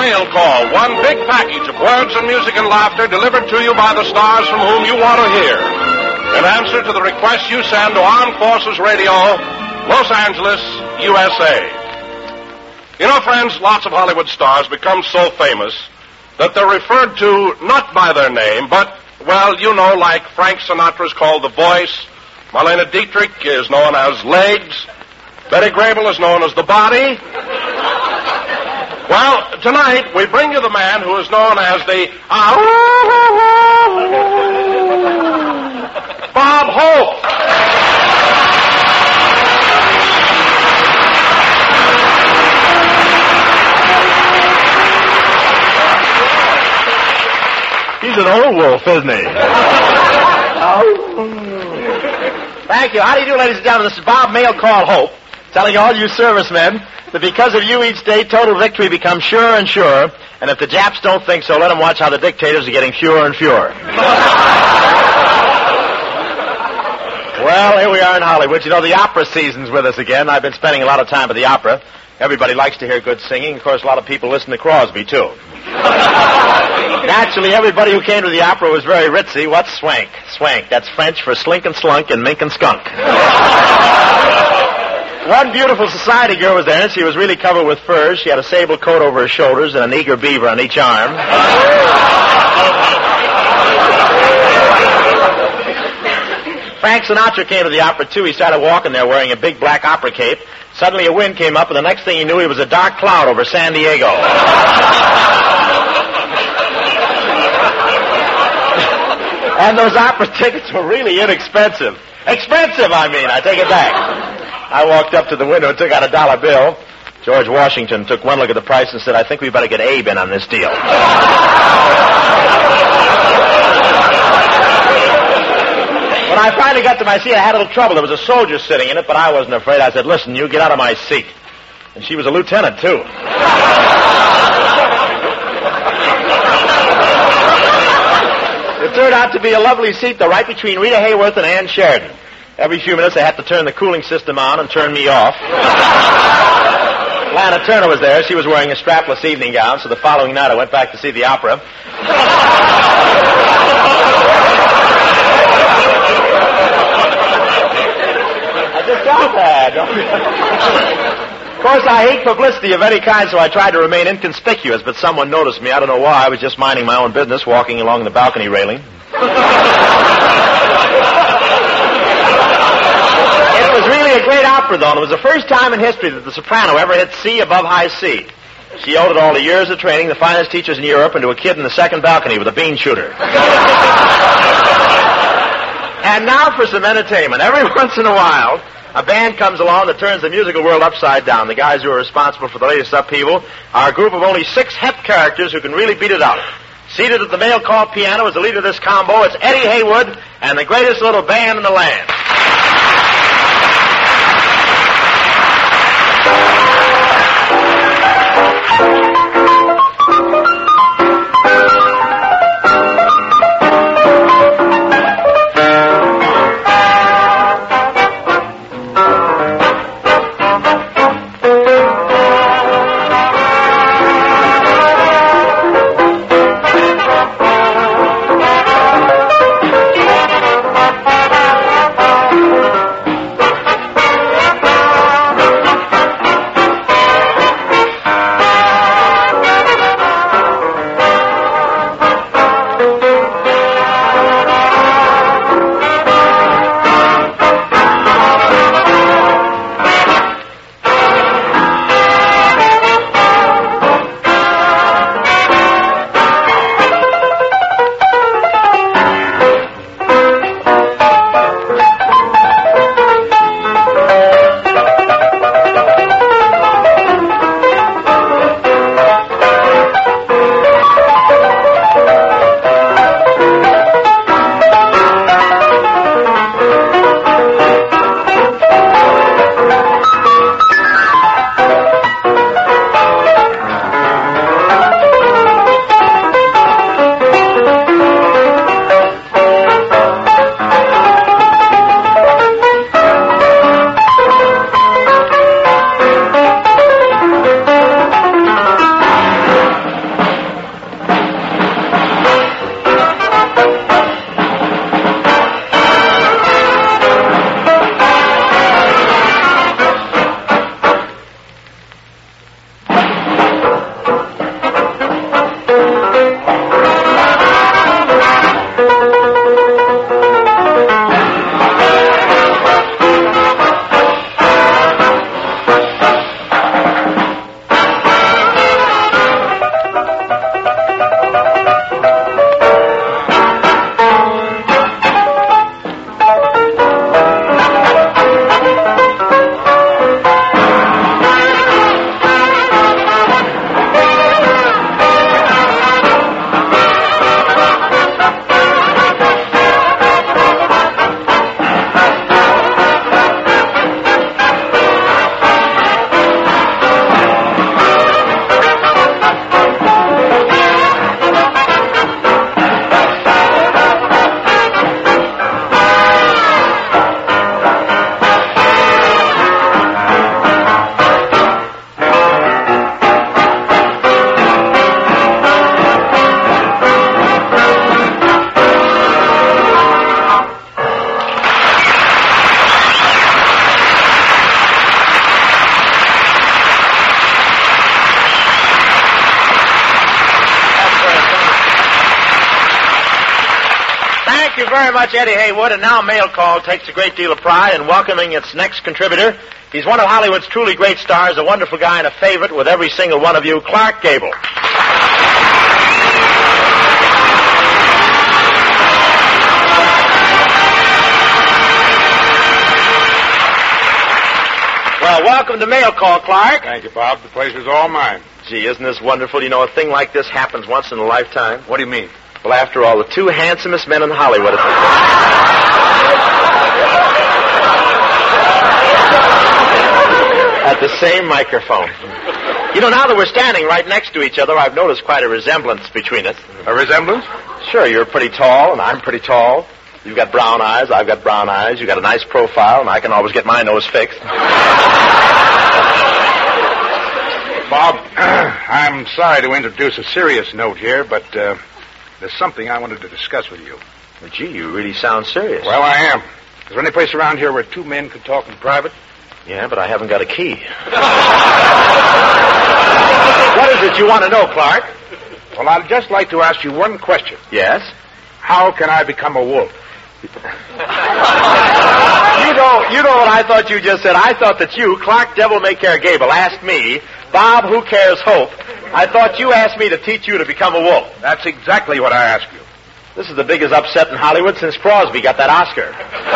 Mail Call, one big package of words and music and laughter delivered to you by the stars from whom you want to hear. In answer to the request you send to Armed Forces Radio, Los Angeles, USA. You know, friends, lots of Hollywood stars become so famous that they're referred to not by their name, but, well, you know, like Frank Sinatra's called The Voice, Marlene Dietrich is known as Legs, Betty Grable is known as The Body. Well, tonight we bring you the man who is known as the Bob Hope. He's an old wolf, isn't he? Thank you. How do you do, ladies and gentlemen? This is Bob Mail Call Hope, telling all you servicemen that because of you each day, total victory becomes surer and surer, and if the Japs don't think so, let them watch how the dictators are getting fewer and fewer. Well, here we are in Hollywood. You know, the opera season's with us again. I've been spending a lot of time at the opera. Everybody likes to hear good singing. Of course, a lot of people listen to Crosby, too. Naturally, everybody who came to the opera was very ritzy. What's swank? Swank. That's French for slink and slunk and mink and skunk. One beautiful society girl was there, and she was really covered with furs. She had a sable coat over her shoulders and an eager beaver on each arm. Frank Sinatra came to the opera, too. He started walking there wearing a big black opera cape. Suddenly a wind came up, and the next thing he knew, he was a dark cloud over San Diego. And those opera tickets were really inexpensive. Expensive, I take it back. I walked up to the window and took out a $1 bill. George Washington took one look at the price and said, I think we better get Abe in on this deal. When I finally got to my seat, I had a little trouble. There was a soldier sitting in it, but I wasn't afraid. I said, listen, you get out of my seat. And she was a lieutenant, too. It turned out to be a lovely seat, though, right between Rita Hayworth and Ann Sheridan. Every few minutes, they had to turn the cooling system on and turn me off. Lana Turner was there. She was wearing a strapless evening gown, so the following night I went back to see the opera. I just got that. Of course, I hate publicity of any kind, so I tried to remain inconspicuous, but someone noticed me. I don't know why. I was just minding my own business, walking along the balcony railing. It was really a great opera, though, and it was the first time in history that the soprano ever hit C above high C. She owed it all to years of training, the finest teachers in Europe, and to a kid in the second balcony with a bean shooter. And now for some entertainment. Every once in a while, a band comes along that turns the musical world upside down. The guys who are responsible for the latest upheaval are a group of only 6 hep characters who can really beat it out. Seated at the mail call piano as the leader of this combo, it's Eddie Haywood and the greatest little band in the land. Thank you very much, Eddie Haywood. And now Mail Call takes a great deal of pride in welcoming its next contributor. He's one of Hollywood's truly great stars, a wonderful guy and a favorite with every single one of you, Clark Gable. Well, welcome to Mail Call, Clark. Thank you, Bob. The pleasure's all mine. Gee, isn't this wonderful? You know, a thing like this happens once in a lifetime. What do you mean? Well, after all, the two handsomest men in Hollywood at the same microphone. You know, now that we're standing right next to each other, I've noticed quite a resemblance between us. A resemblance? Sure, you're pretty tall, and I'm pretty tall. You've got brown eyes, I've got brown eyes. You've got a nice profile, and I can always get my nose fixed. Bob, I'm sorry to introduce a serious note here, but there's something I wanted to discuss with you. Well, gee, you really sound serious. Well, I am. Is there any place around here where two men could talk in private? Yeah, but I haven't got a key. What is it you want to know, Clark? Well, I'd just like to ask you one question. Yes? How can I become a wolf? You know what I thought you just said? I thought that you, Clark Devil May Care Gable, asked me, Bob, who cares hope? I thought you asked me to teach you to become a wolf. That's exactly what I asked you. This is the biggest upset in Hollywood since Crosby got that Oscar.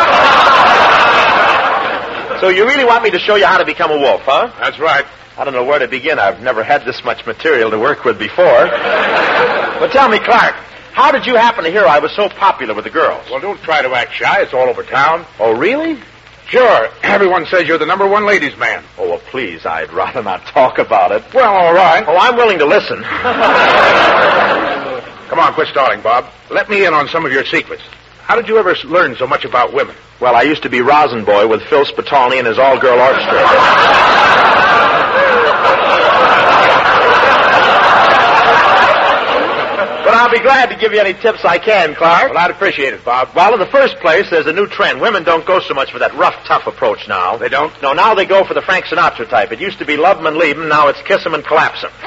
So you really want me to show you how to become a wolf, huh? That's right. I don't know where to begin. I've never had this much material to work with before. But tell me, Clark, how did you happen to hear I was so popular with the girls? Well, don't try to act shy. It's all over town. Oh, really? Sure. Everyone says you're the number one ladies' man. Oh, well, please, I'd rather not talk about it. Well, all right. Oh, I'm willing to listen. Come on, quit stalling, Bob. Let me in on some of your secrets. How did you ever learn so much about women? Well, I used to be Rosin Boy with Phil Spitalny and his all-girl orchestra. But I'll be glad to give you any tips I can, Clark. Well, I'd appreciate it, Bob. Well, in the first place, there's a new trend. Women don't go so much for that rough, tough approach now. They don't? No, now they go for the Frank Sinatra type. It used to be love 'em and leave 'em. Now it's kiss 'em and collapse 'em.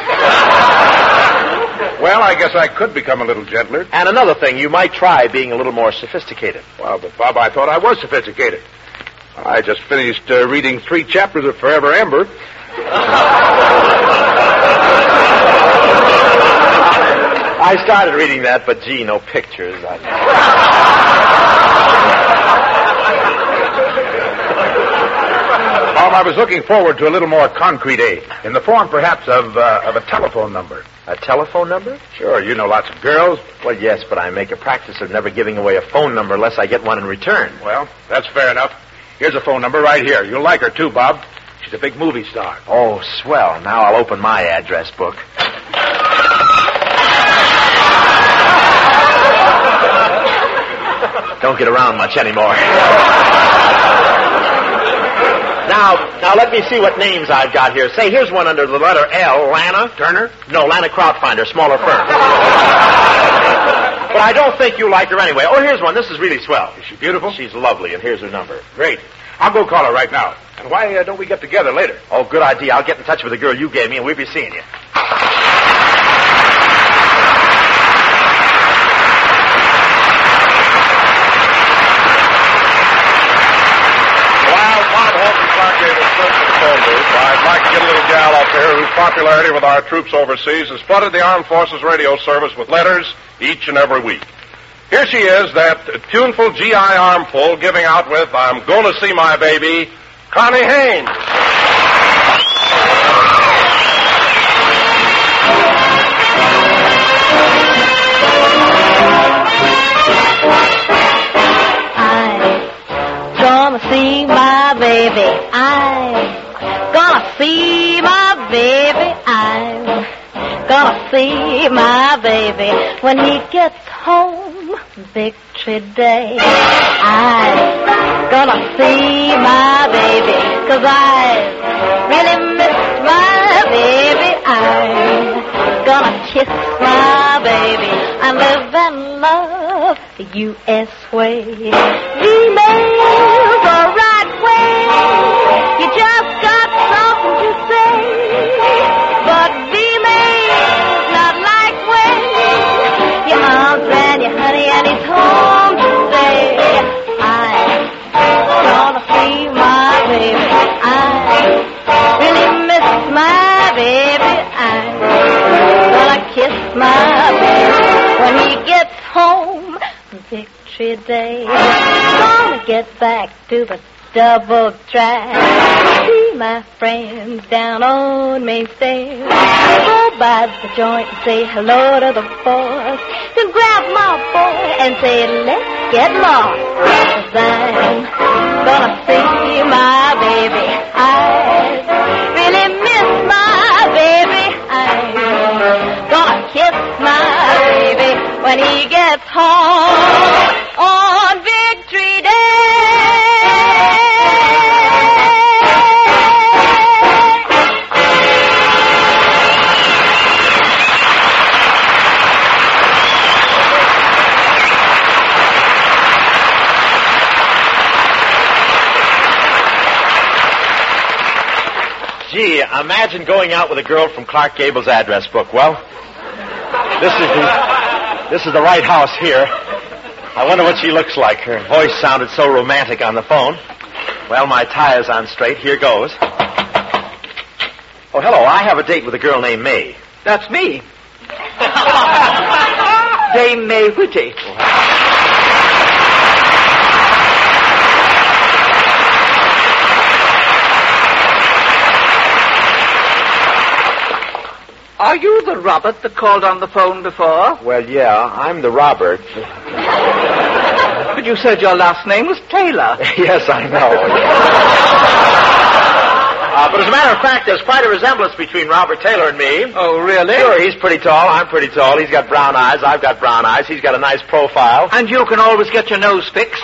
Well, I guess I could become a little gentler. And another thing, you might try being a little more sophisticated. Well, but, Bob, I thought I was sophisticated. I just finished reading 3 chapters of Forever Ember. I started reading that, but gee, no pictures. I was looking forward to a little more concrete aid, in the form, perhaps, of a telephone number. A telephone number? Sure, you know lots of girls. Well, yes, but I make a practice of never giving away a phone number unless I get one in return. Well, that's fair enough. Here's a phone number right here. You'll like her, too, Bob. She's a big movie star. Oh, swell. Now I'll open my address book. Don't get around much anymore. Now let me see what names I've got here. Say, here's one under the letter L. Lana Turner? No, Lana Krautfinder, smaller firm. But I don't think you like her anyway. Oh, here's one. This is really swell. Is she beautiful? She's lovely, and here's her number. Great. I'll go call her right now. And why don't we get together later? Oh, good idea. I'll get in touch with the girl you gave me, and we'll be seeing you. I'd like to get a little gal up there whose popularity with our troops overseas has flooded the Armed Forces radio service with letters each and every week. Here she is, that tuneful GI armful, giving out with I'm Gonna See My Baby, Connie Haynes. I'm gonna see my baby. I'm gonna see my baby. I'm gonna see my baby when he gets home, Victory Day. I'm gonna see my baby, 'cause I really miss my baby. I'm gonna kiss my baby and live and love the U.S. way. Email's the right way. You just got something to say. But email's not like when your arms around your honey and he's home to today. Gonna get back to the double track. See my friends down on Main Stairs. Go by the joint and say hello to the boys. Then grab my boy and say, let's get lost. 'Cause I'm gonna see my baby. I really miss my baby. I'm gonna kiss my baby when he gets home on Victory Day. Gee, imagine going out with a girl from Clark Gable's address book. Well, this is the right house here. I wonder what she looks like. Her voice sounded so romantic on the phone. Well, my tie is on straight. Here goes. Oh, hello. I have a date with a girl named May. That's me. Dame May Whitty. Are you the Robert that called on the phone before? Well, yeah, I'm the Robert. But you said your last name was Taylor. Yes, I know. But as a matter of fact, there's quite a resemblance between Robert Taylor and me. Oh, really? Sure, he's pretty tall, I'm pretty tall. He's got brown eyes, I've got brown eyes. He's got a nice profile. And you can always get your nose fixed.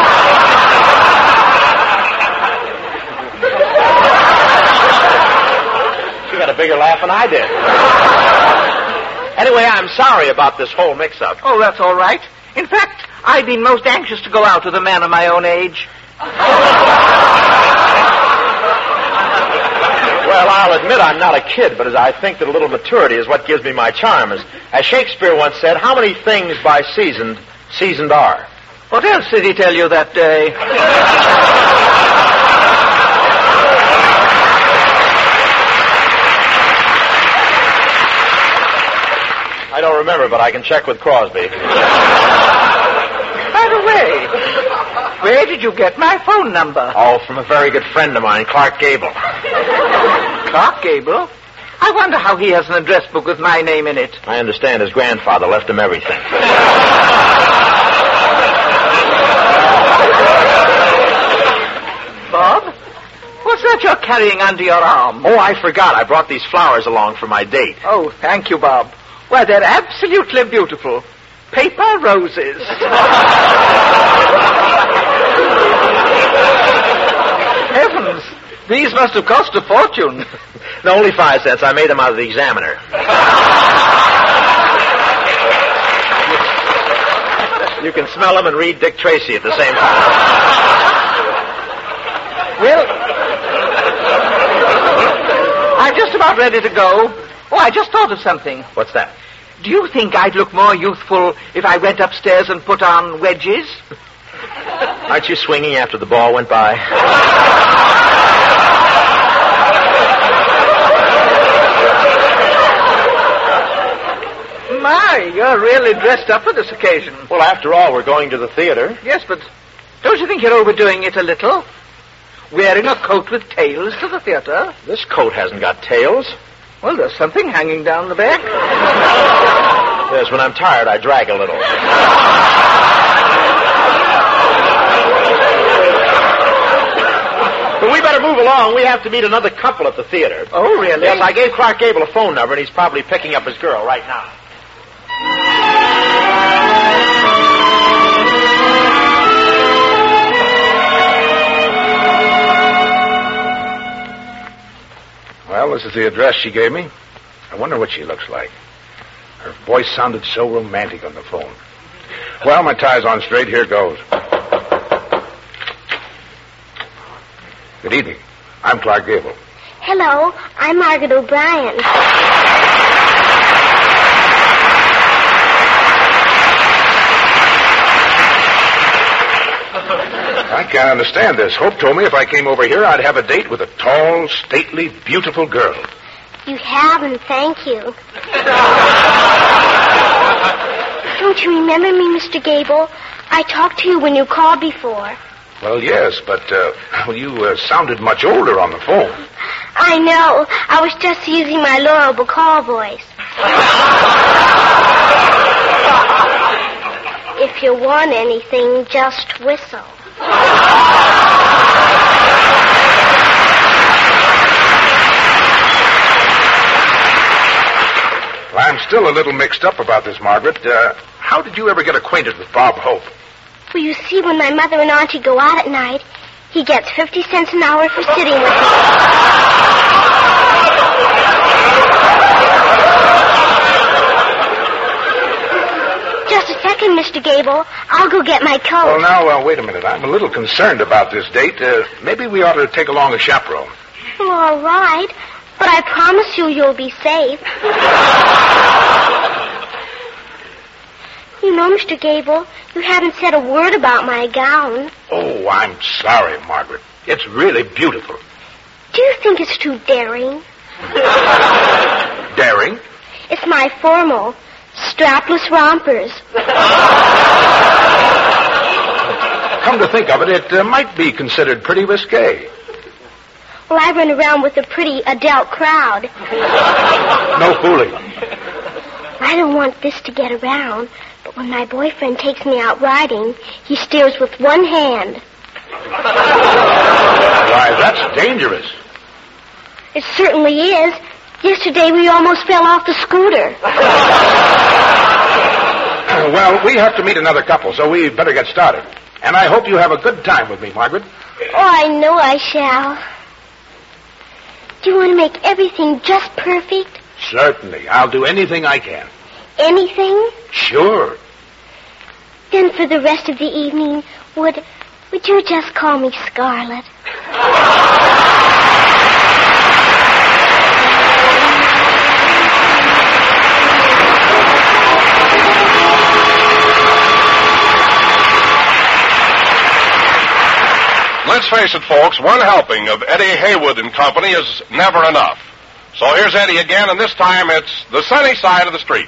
You got a bigger laugh than I did. Anyway, I'm sorry about this whole mix-up. Oh, that's all right. In fact, I've been most anxious to go out with a man of my own age. Well, I'll admit I'm not a kid, but as I think that a little maturity is what gives me my charm. As Shakespeare once said, how many things by seasoned are? What else did he tell you that day? I don't remember, but I can check with Crosby. By the way, where did you get my phone number? Oh, from a very good friend of mine, Clark Gable. Clark Gable? I wonder how he has an address book with my name in it. I understand his grandfather left him everything. Bob, what's that you're carrying under your arm? Oh, I forgot. I brought these flowers along for my date. Oh, thank you, Bob. Why, they're absolutely beautiful. Paper roses. Heavens, these must have cost a fortune. No, only 5 cents. I made them out of the Examiner. You can smell them and read Dick Tracy at the same time. Well, I'm just about ready to go. Oh, I just thought of something. What's that? Do you think I'd look more youthful if I went upstairs and put on wedges? Aren't you swinging after the ball went by? My, you're really dressed up for this occasion. Well, after all, we're going to the theater. Yes, but don't you think you're overdoing it a little? Wearing a coat with tails to the theater? This coat hasn't got tails. Well, there's something hanging down the back. Yes, when I'm tired, I drag a little. But we better move along. We have to meet another couple at the theater. Oh, really? Yes, I gave Clark Gable a phone number, and he's probably picking up his girl right now. Well, this is the address she gave me. I wonder what she looks like. Her voice sounded so romantic on the phone. Well, my tie's on straight. Here goes. Good evening. I'm Clark Gable. Hello, I'm Margaret O'Brien. I can't understand this. Hope told me if I came over here, I'd have a date with a tall, stately, beautiful girl. You have, and thank you. Don't you remember me, Mr. Gable? I talked to you when you called before. Well, yes, but you sounded much older on the phone. I know. I was just using my Laura Bacall voice. If you want anything, just whistle. Well, I'm still a little mixed up about this, Margaret. How did you ever get acquainted with Bob Hope? Well, you see, when my mother and Auntie go out at night, he gets 50 cents an hour for sitting with me. Just a second, Mr. Gable. I'll go get my coat. Well, now, wait a minute. I'm a little concerned about this date. Maybe we ought to take along a chaperone. Well, all right. But I promise you'll be safe. You know, Mr. Gable, you haven't said a word about my gown. Oh, I'm sorry, Margaret. It's really beautiful. Do you think it's too daring? Daring? It's my formal, strapless rompers. Come to think of it, it might be considered pretty risque. Well, I run around with a pretty adult crowd. No fooling. I don't want this to get around, but when my boyfriend takes me out riding, he steers with one hand. Why, that's dangerous. It certainly is. Yesterday we almost fell off the scooter. Well, we have to meet another couple, so we better get started. And I hope you have a good time with me, Margaret. Oh, I know I shall. Do you want to make everything just perfect? Certainly. I'll do anything I can. Anything? Sure. Then for the rest of the evening, would you just call me Scarlett? Let's face it, folks, one helping of Eddie Haywood and Company is never enough. So here's Eddie again, and this time it's The Sunny Side of the Street.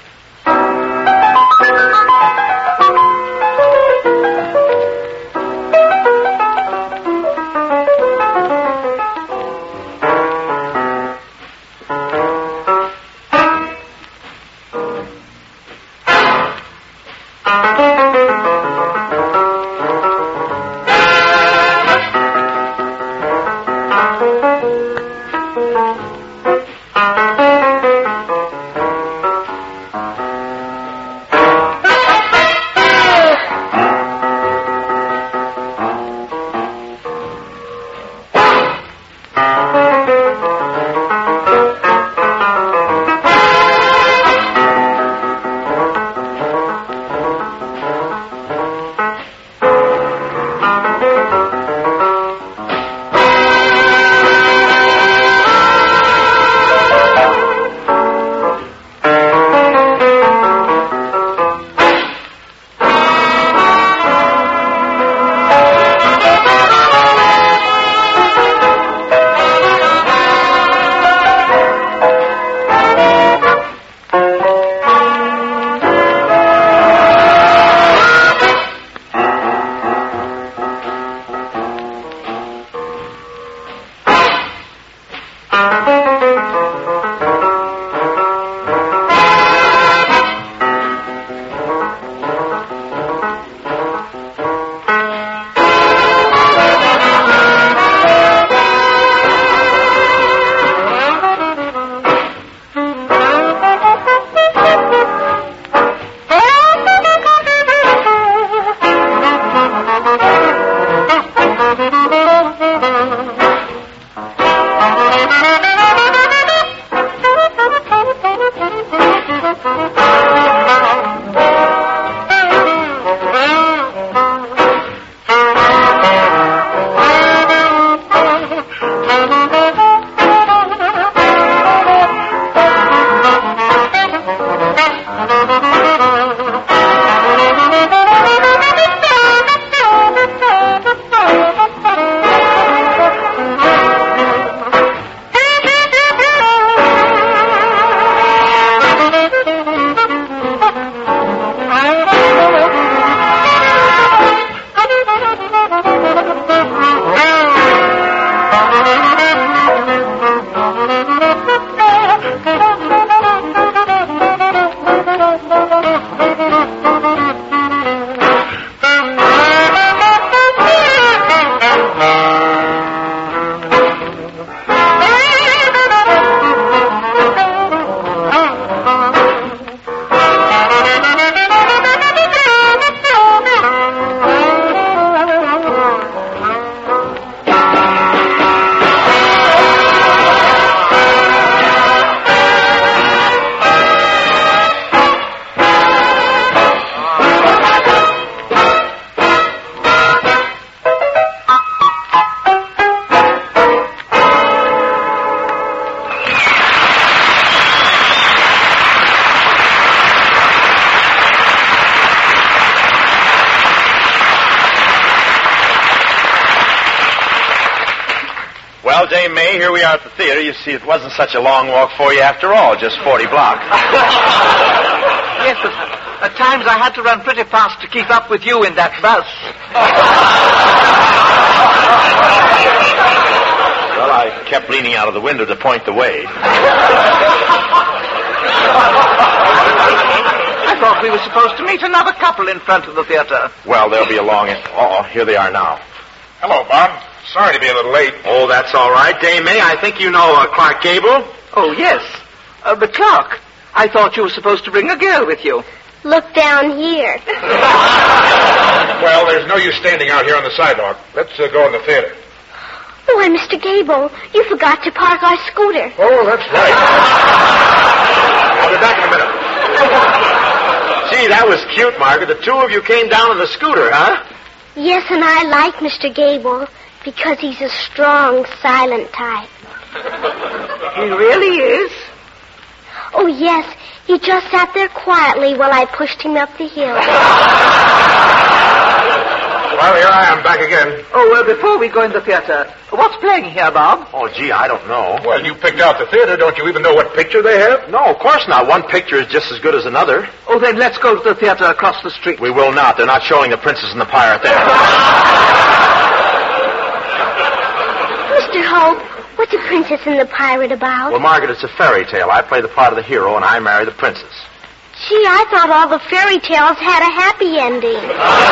Dame May. Here we are at the theater. You see, it wasn't such a long walk for you after all, just 40 blocks. Yes, but at times I had to run pretty fast to keep up with you in that bus. Well, I kept leaning out of the window to point the way. I thought we were supposed to meet another couple in front of the theater. Well, they'll be along in... Oh, here they are now. Hello, Bob. Sorry to be a little late. Oh, that's all right. Dame May, I think you know Clark Gable. Oh, yes. But Clark, I thought you were supposed to bring a girl with you. Look down here. Well, there's no use standing out here on the sidewalk. Let's go in the theater. Why, Mr. Gable, you forgot to park our scooter. Oh, that's right. I'll be back in a minute. Gee, that was cute, Margaret. The two of you came down on the scooter, huh? Yes, and I like Mr. Gable because he's a strong, silent type. He really is? Oh, yes. He just sat there quietly while I pushed him up the hill. Well, here I am, back again. Oh, before we go in the theater, what's playing here, Bob? Oh, gee, I don't know. Well, you picked out the theater. Don't you even know what picture they have? No, of course not. One picture is just as good as another. Oh, then let's go to the theater across the street. We will not. They're not showing The Princess and the Pirate there. Mr. Hope, what's The Princess and the Pirate about? Well, Margaret, it's a fairy tale. I play the part of the hero, and I marry the princess. Gee, I thought all the fairy tales had a happy ending.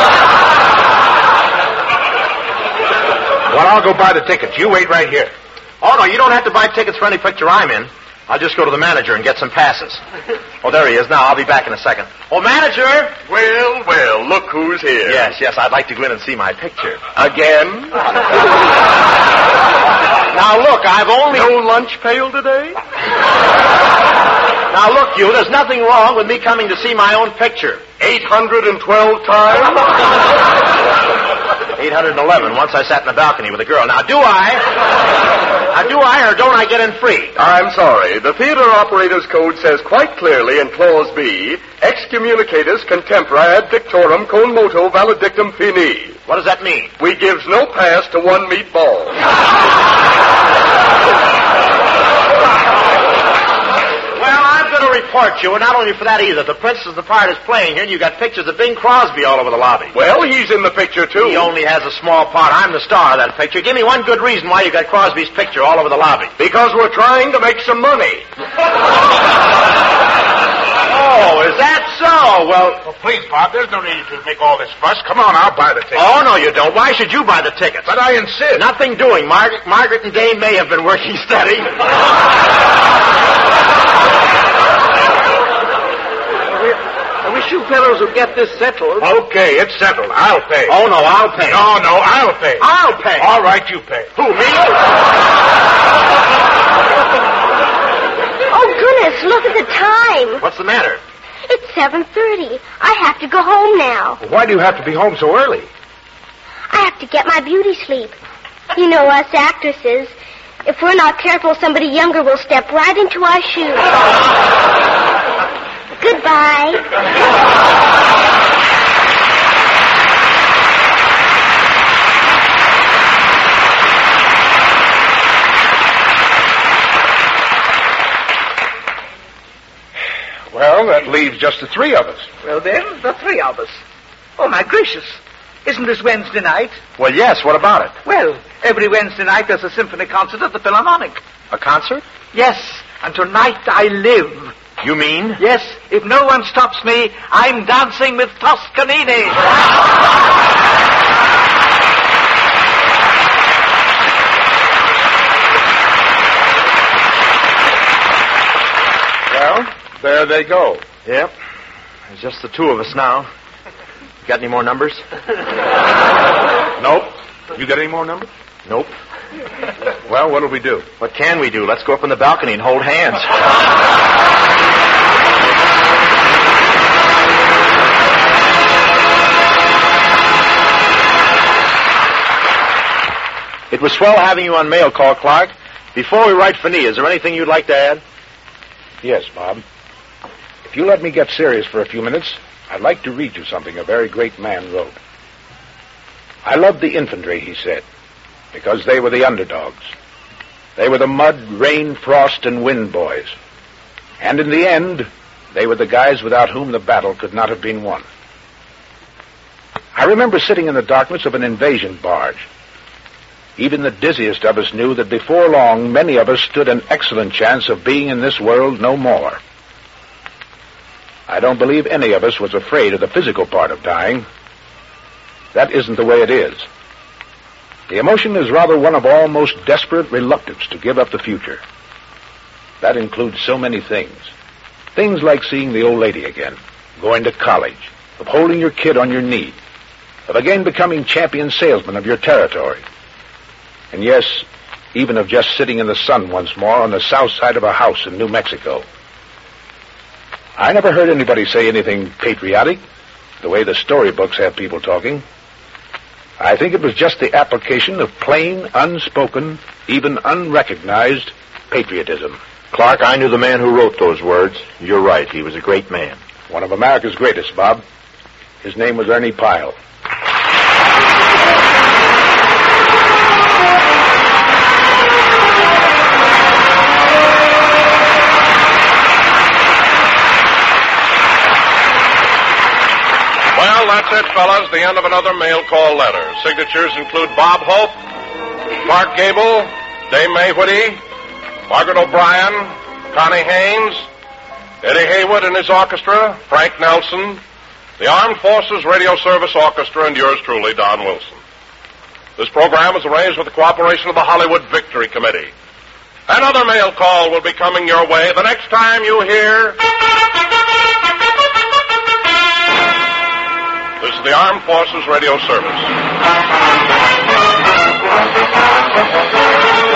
Well, I'll go buy the tickets. You wait right here. Oh, no, you don't have to buy tickets for any picture I'm in. I'll just go to the manager and get some passes. Oh, there he is now. I'll be back in a second. Oh, manager! Well, well, look who's here. Yes, I'd like to go in and see my picture. Again? Now, look, I've only... No lunch pail today? Now, look, you, there's nothing wrong with me coming to see my own picture. 812 times? 811, once I sat in the balcony with a girl. Now, do I or don't I get in free? I'm sorry. The theater operator's code says quite clearly in Clause B, excommunicatus contempore ad dictorum con moto valedictum fini. What does that mean? We gives no pass to one meatball. Well, I'm going to report you, and not only for that either. The Princess and the Pirate is playing here, and you got pictures of Bing Crosby all over the lobby. Well, he's in the picture, too. He only has a small part. I'm the star of that picture. Give me one good reason why you got Crosby's picture all over the lobby. Because we're trying to make some money. Oh, is that so? Well, Please, Bob, there's no need to make all this fuss. Come on, I'll buy the tickets. oh, no, you don't. Why should you buy the tickets? But I insist. Nothing doing. Margaret and Dame May have been working steady. I wish you fellows would get this settled. Okay, it's settled. I'll pay. Oh, no, I'll pay. No, I'll pay. I'll pay. All right, you pay. Who, me? Oh, goodness, look at the time. What's the matter? It's 7:30. I have to go home now. Why do you have to be home so early? I have to get my beauty sleep. You know, us actresses, if we're not careful, somebody younger will step right into our shoes. Goodbye. Well, that leaves just the three of us. Well, then, the three of us. Oh, my gracious. Isn't this Wednesday night? Well, yes, what about it? Well, every Wednesday night there's a symphony concert at the Philharmonic. A concert? Yes, and tonight I live. You mean? Yes, if no one stops me, I'm dancing with Toscanini. Well, there they go. Yep. There's just the two of us now. Got any more numbers? Nope. You got any more numbers? Nope. Well, what'll we do? What can we do? Let's go up on the balcony and hold hands. It was swell having you on mail call, Clark. Before we write Finney, is there anything you'd like to add? Yes, Bob. If you let me get serious for a few minutes, I'd like to read you something a very great man wrote. I loved the infantry, he said, because they were the underdogs. They were the mud, rain, frost, and wind boys. And in the end, they were the guys without whom the battle could not have been won. I remember sitting in the darkness of an invasion barge. Even the dizziest of us knew that before long, many of us stood an excellent chance of being in this world no more. I don't believe any of us was afraid of the physical part of dying. That isn't the way it is. The emotion is rather one of almost desperate reluctance to give up the future. That includes so many things. Things like seeing the old lady again, going to college, of holding your kid on your knee, of again becoming champion salesman of your territory. And yes, even of just sitting in the sun once more on the south side of a house in New Mexico. I never heard anybody say anything patriotic, the way the storybooks have people talking. I think it was just the application of plain, unspoken, even unrecognized patriotism. Clark, I knew the man who wrote those words. You're right. He was a great man. One of America's greatest, Bob. His name was Ernie Pyle. Well, that's it, fellas. The end of another mail call letter. Signatures include Bob Hope, Clark Gable, Dame Mae Whitty, Margaret O'Brien, Connie Haynes, Eddie Haywood and his orchestra, Frank Nelson, the Armed Forces Radio Service Orchestra, and yours truly, Don Wilson. This program is arranged with the cooperation of the Hollywood Victory Committee. Another mail call will be coming your way the next time you hear... This is the Armed Forces Radio Service.